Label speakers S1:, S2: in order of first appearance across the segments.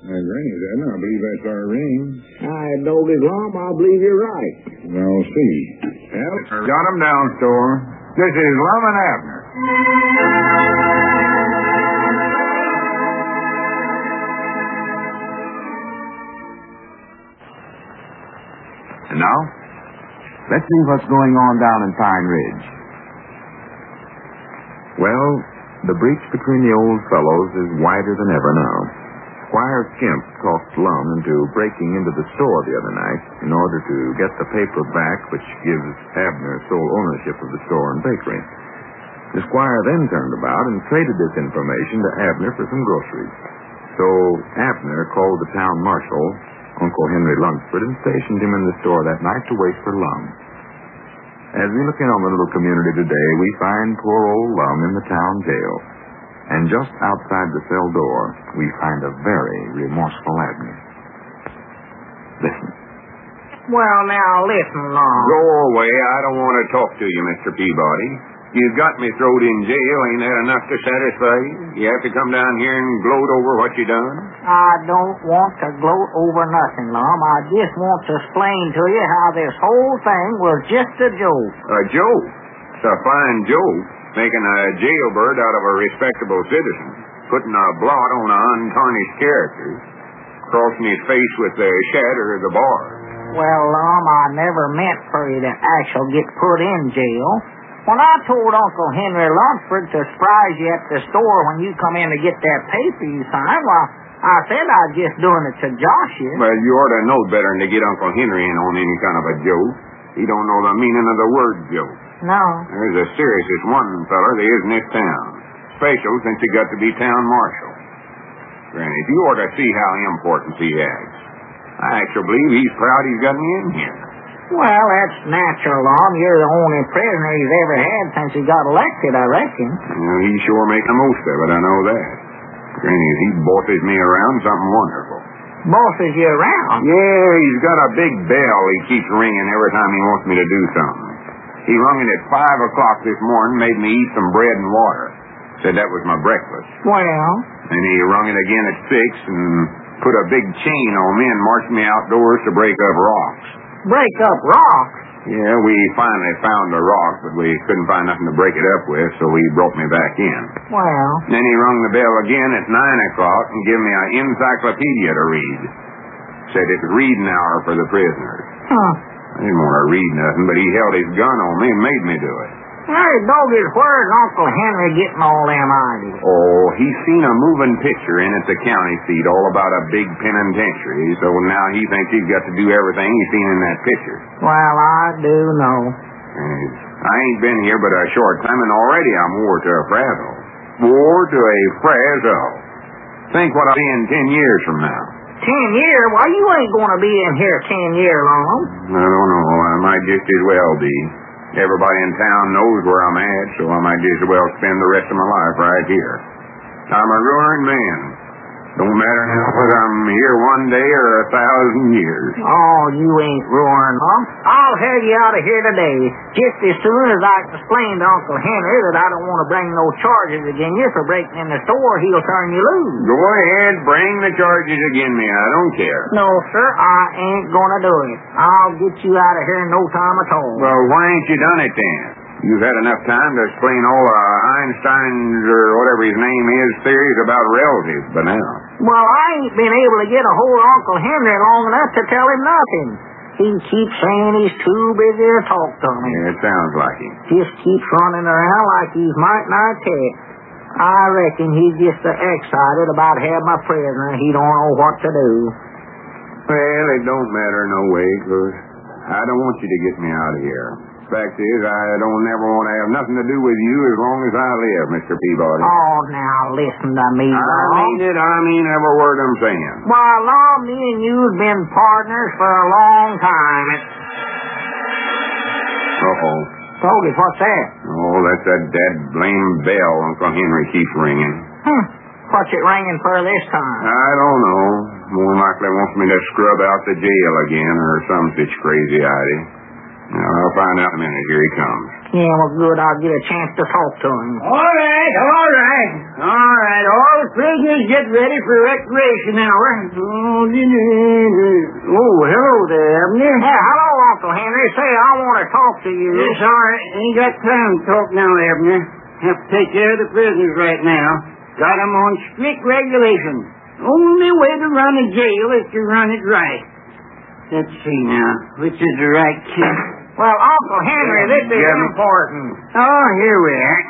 S1: Granny, I believe that's our ring.
S2: Doggy Glum, I believe you're right.
S1: Well, see.
S3: Got 'em down, store. This is Lum and Abner.
S4: And now, let's see what's going on down in Pine Ridge. Well, the breach between the old fellows is wider than ever now. Squire Skimp talked Lum into breaking into the store the other night in order to get the paper back which gives Abner sole ownership of the store and bakery. The squire then turned about and traded this information to Abner for some groceries. So Abner called the town marshal, Uncle Henry Lunsford, and stationed him in the store that night to wait for Lum. As we look in on the little community today, we find poor old Lum in the town jail. And just outside the cell door, we find a very remorseful Abner. Listen.
S2: Well, now, listen, Lum.
S3: Go away. I don't want to talk to you, Mr. Peabody. You've got me thrown in jail. Ain't that enough to satisfy you? You have to come down here and gloat over what you done?
S2: I don't want to gloat over nothing, Lum. I just want to explain to you how this whole thing was just a joke.
S3: A joke? It's a fine joke. Making a jailbird out of a respectable citizen. Putting a blot on an untarnished character. Crossing his face with the shatter of the bar.
S2: Well, Lum, I never meant for you to actually get put in jail. When I told Uncle Henry Lunsford to surprise you at the store when you come in to get that paper you signed, well, I said I was just doing it to josh you.
S3: Well, you ought to know better than to get Uncle Henry in on any kind of a joke. He don't know the meaning of the word joke.
S2: No.
S3: There's the seriousest one feller there is in this town. Special since he got to be town marshal. Granny, you ought to see how important he acts. I actually believe he's proud he's got me in here.
S2: Well, that's natural, Lum. You're the only prisoner he's ever had since he got elected, I reckon.
S3: Well, he's sure making the most of it, I know that. Granny, he bosses me around something wonderful.
S2: Bosses you around?
S3: Yeah, he's got a big bell he keeps ringing every time he wants me to do something. He rung it at 5 o'clock this morning, made me eat some bread and water. Said that was my breakfast.
S2: Well?
S3: And he rung it again at 6 and put a big chain on me and marched me outdoors to break up rocks.
S2: Break up rocks?
S3: Yeah, we finally found a rock, but we couldn't find nothing to break it up with, so he brought me back in.
S2: Well?
S3: Then he rung the bell again at 9 o'clock and gave me an encyclopedia to read. Said it's reading hour for the prisoners.
S2: Huh.
S3: I didn't want to read nothing, but he held his gun on me and made me do it.
S2: Hey, Doggies, where's Uncle Henry getting all them ideas?
S3: Oh, he's seen a moving picture in at the county seat all about a big penitentiary, so now he thinks he's got to do everything he's seen in that picture.
S2: Well, I do know.
S3: I ain't been here but a short time, and already I'm wore to a frazzle. Wore to a frazzle. Think what I'll be in 10 years from now.
S2: 10 years? Why, you ain't going to be in here 10 years long.
S3: I don't know. I might just as well be. Everybody in town knows where I'm at, so I might just as well spend the rest of my life right here. I'm a ruined man. Don't matter now whether I'm here one day or 1,000 years.
S2: Oh, you ain't ruined, Lum. I'll have you out of here today, just as soon as I can explain to Uncle Henry that I don't want to bring no charges against you for breaking in the store. He'll turn you loose.
S3: Go ahead, bring the charges against me. I don't care.
S2: No, sir, I ain't gonna do it. I'll get you out of here in no time at all.
S3: Well, why ain't you done it then? You've had enough time to explain all Einstein's, or whatever his name is, theories about relatives, but now.
S2: Well, I ain't been able to get a hold of Uncle Henry long enough to tell him nothing. He keeps saying he's too busy to talk to me.
S3: Yeah, it sounds like him.
S2: Just keeps running around like he's might not take. I reckon he's just excited about having my prisoner. He don't know what to do.
S3: Well, it don't matter no way, 'cause I don't want you to get me out of here. Fact is, I don't never want to have nothing to do with you as long as I live, Mr. Peabody.
S2: Oh, now listen to me, Lum.
S3: I mean it. I mean every word I'm saying.
S2: Why, Lum, me and you've been partners for a long time.
S3: Uh-oh.
S2: Toby, what's that?
S3: Oh, that's that dead blame bell Uncle Henry keeps ringing.
S2: What's it ringing for this time?
S3: I don't know. More likely wants me to scrub out the jail again or some such crazy idea. I'll find out in a minute. Here he comes.
S2: Yeah, well, good. I'll get a chance to talk to him.
S5: All right. All prisoners get ready for recreation hour. Oh, hello there, Abner.
S2: Yeah, hello, Uncle Henry. Say, I want to talk to you.
S5: Yes, all right. Ain't got time to talk now, Abner. Have to take care of the prisoners right now. Got 'em on strict regulations. Only way to run a jail is to run it right. Let's see now. Which is the right key?
S2: Well, Uncle Henry, this is important.
S5: Oh, here we are.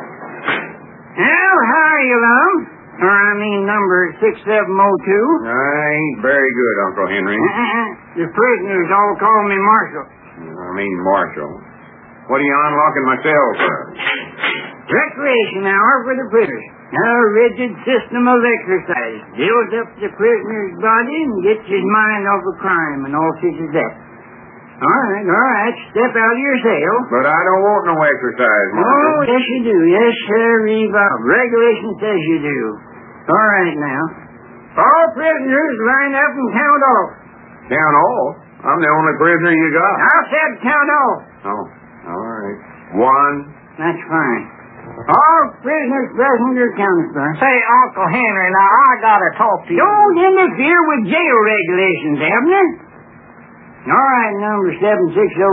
S5: Well, how are you, Lum? Number 6702.
S3: I ain't very good, Uncle Henry.
S5: The prisoners all call me Marshal.
S3: Marshal. What are you unlocking my cell for?
S5: Recreation hour for the prisoners. A rigid system of exercise. Builds up the prisoner's body and gets his mind off of crime and all such as that. All right. Step out of your cell.
S3: But I don't want no exercise, Marshal.
S5: Oh, yes, you do. Yes, sir. Regulation says you do. All right, now. All prisoners line up and count off.
S3: Count off? I'm the only prisoner you got.
S5: I said count off.
S3: Oh, all right. 1.
S5: That's fine. All prisoners present are counted, sir.
S2: Say, Uncle Henry, now I gotta talk to you.
S5: Don't interfere with jail regulations, Abner. All right, number 7602.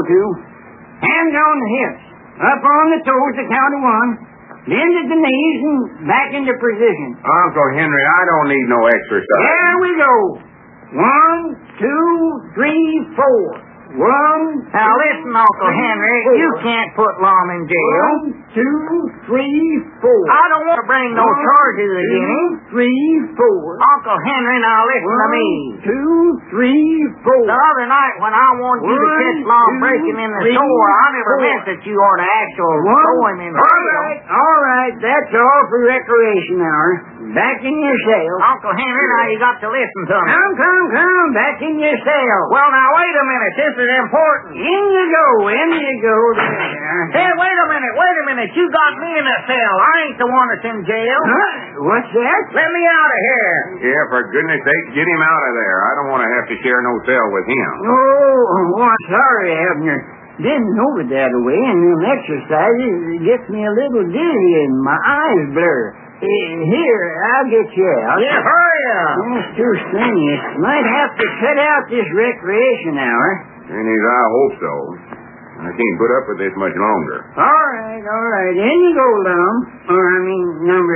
S5: Hands on the hips. Up on the toes to count of 1. Bend at the knees and back into position.
S3: Uncle Henry, I don't need no exercise.
S5: There we go. 1, 2, 3, 4. 1.
S2: Now listen, Uncle Henry, you can't put Lum in jail.
S5: 1, 2, 3, 4.
S2: I don't want to bring no charges against him.
S5: 3, 4.
S2: Uncle Henry, now listen to me.
S5: 1, 2, 3, 4.
S2: The other night when I wanted you to catch Lum breaking in the store, I never meant that you ought to actually throw him in jail.
S5: All right, that's all for recreation hour. Back in your cell.
S2: Uncle Henry, now you got to listen to me.
S5: Come, back in your cell.
S2: Well, now wait a minute, this is important.
S5: In you go, there.
S2: Hey, wait a minute, you got me in a cell. I ain't the one that's in jail.
S5: Huh? What's that?
S2: Let me out of here.
S3: Yeah, for goodness sake, get him out of there. I don't want to have to share no cell with him.
S5: Oh, sorry, Abner. Didn't know it that way, and them exercises gets me a little dizzy and my eyes blur. Here, I'll get you out.
S2: Yeah, hurry up.
S5: It's too strenuous. Might have to cut out this recreation hour.
S3: And I hope so. I can't put up with this much longer.
S5: All right. In you go, Lum. Number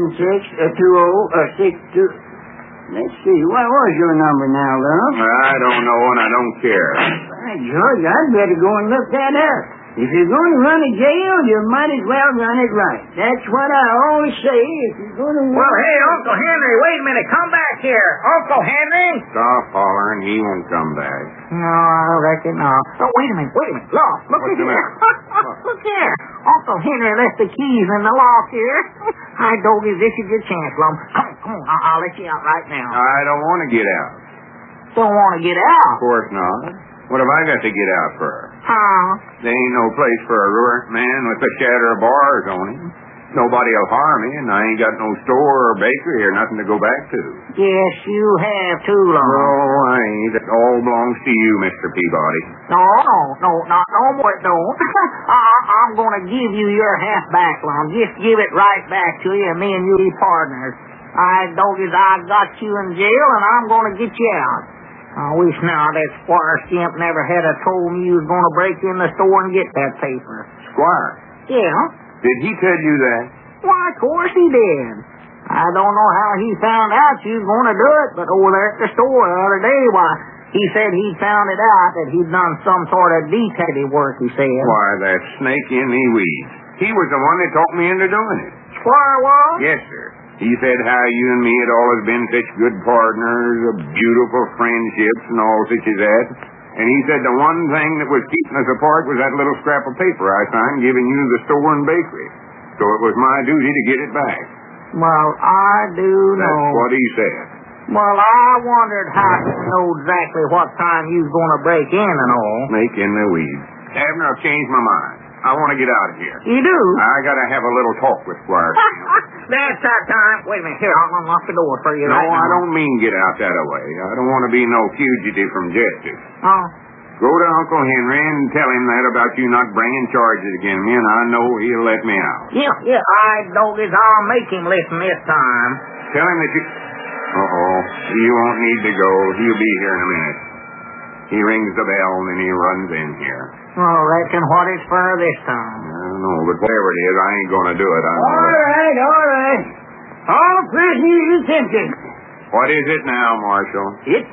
S5: 762062. Let's see. What was your number now, Lum?
S3: I don't know, and I don't care.
S5: By George, I'd better go and look that up. If you're going to run a jail, you might as well run it right. That's what I always say. If you're going to run...
S2: Well, hey, Uncle Henry, wait a minute. Come back here. Uncle Henry?
S3: Stop hollering. He won't come back.
S2: No, I reckon not. Oh, wait a minute. Look
S3: What's the
S2: here.
S3: matter?
S2: Look here. Uncle Henry left the keys in the lock here. Hi, Doggy, this is your chance, Lum. Come on. I'll let you out right now.
S3: I don't want to get out.
S2: Don't want to get out?
S3: Of course not. What have I got to get out for?
S2: Huh?
S3: There ain't no place for a ruined man with a shatter of bars on him. Nobody'll harm me, and I ain't got no store or bakery or nothing to go back to.
S2: Yes, you have too, Lum.
S3: No, I ain't. It all belongs to you, Mr. Peabody.
S2: No, not no more it don't. I'm going to give you your half back, Lum. Just give it right back to you, and me and you be partners. Doggies, I got you in jail, and I'm going to get you out. I wish now that Squire Skimp never had told me you was going to break in the store and get that paper.
S3: Squire?
S2: Yeah.
S3: Did he tell you that?
S2: Why, of course he did. I don't know how he found out you was going to do it, but over there at the store the other day, why, he said he'd found it out that he'd done some sort of detective work, he said.
S3: Why, that snake in the weeds. He was the one that talked me into doing it.
S2: Squire was?
S3: Yes, sir. He said how you and me had always been such good partners, beautiful friendships and all such as that. And he said the one thing that was keeping us apart was that little scrap of paper I signed giving you the store and bakery. So it was my duty to get it back.
S2: Well, I do know.
S3: That's what he said.
S2: Well, I wondered how to know exactly what time you was going to break in and all.
S3: Snake in the weeds. Abner, I've changed my mind. I want to get out of here.
S2: You do?
S3: I got to have a little talk with Squire.
S2: That's that time. Wait a minute. Here, I'll unlock the door for you.
S3: No,
S2: right
S3: I
S2: now.
S3: don't mean get out that way. I don't want to be no fugitive from justice.
S2: Oh.
S3: Go to Uncle Henry and tell him that about you not bringing charges against me, and I know he'll let me out.
S2: Yeah, I doggies, I'll make him listen this time.
S3: Tell him that you... Uh-oh. You won't need to go. He'll be here in a minute. He rings the bell, and then he runs in here.
S2: Well, reckon what it's for this time.
S3: I don't know, but whatever it is, I ain't going to do it.
S5: All right. All prisoners attempted.
S3: What is it now, Marshal?
S5: It's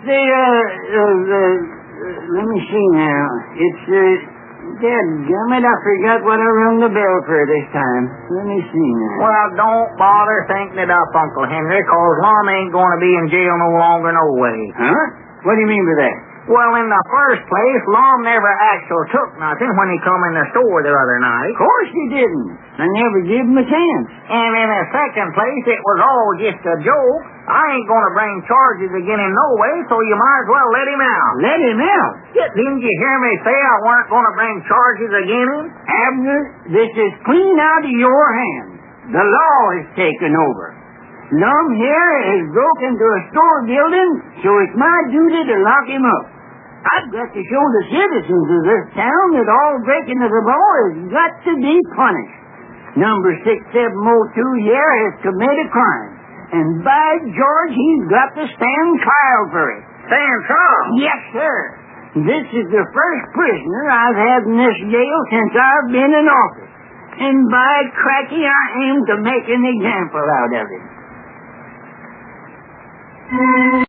S5: let me see now. It's, dadgummit, I forgot what I rung the bell for this time. Let me see now.
S2: Well, don't bother thinking it up, Uncle Henry, 'cause Lum ain't going to be in jail no longer no way.
S5: Huh? What do you mean by that?
S2: Well, in the first place, Lum never actually took nothing when he come in the store the other night.
S5: Of course he didn't. I never gave him a chance.
S2: And in the second place, it was all just a joke. I ain't going to bring charges against him no way, so you might as well let him out.
S5: Let him out?
S2: Yeah, didn't you hear me say I weren't going to bring charges against him?
S5: Abner, this is clean out of your hands. The law is taken over. Lum here has broken into a store building, so it's my duty to lock him up. I've got to show the citizens of this town that all breaking of the law has got to be punished. Number 6702 here has committed a crime. And by George, he's got to stand trial for it.
S2: Stand trial?
S5: Yes, sir. This is the first prisoner I've had in this jail since I've been in office. And by cracky, I aim to make an example out of him.